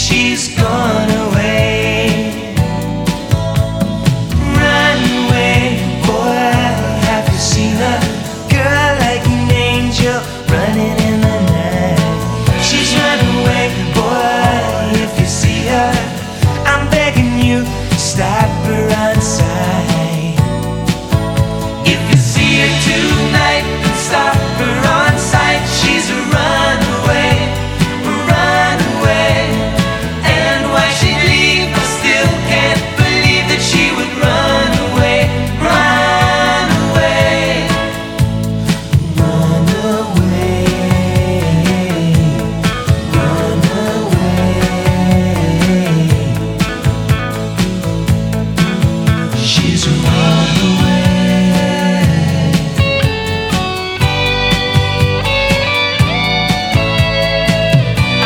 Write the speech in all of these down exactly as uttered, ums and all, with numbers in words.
she's gone away. Run away, boy, have you seen her? Girl like an angel running in the night. She's run away, boy, if you see her, I'm begging you, stop her on sight. If you see her tonight, stop her on sight. She's a runaway, a runaway. And why she'd leave, I still can't believe that she would run away, run away, run away, run away. She's a runaway.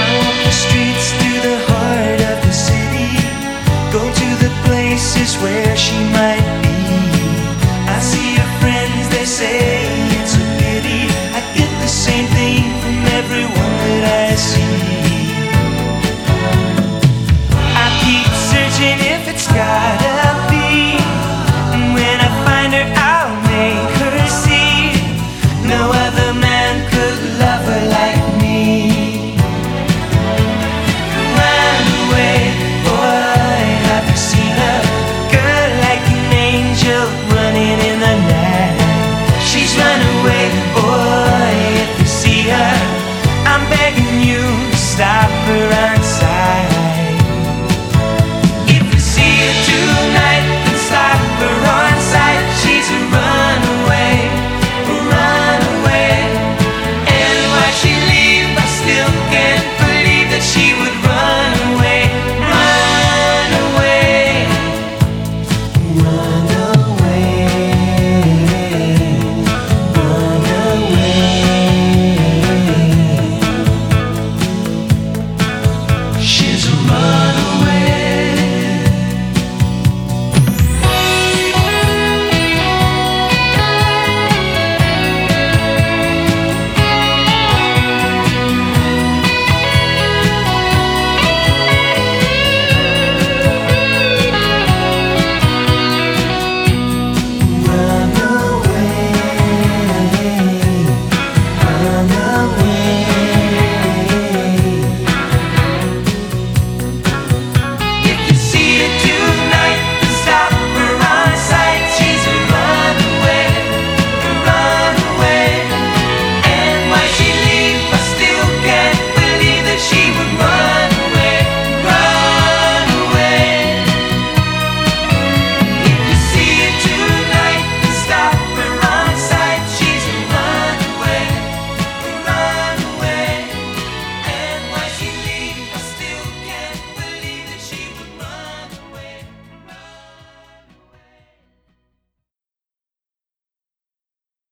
Streets through the heart of the city, go to the places where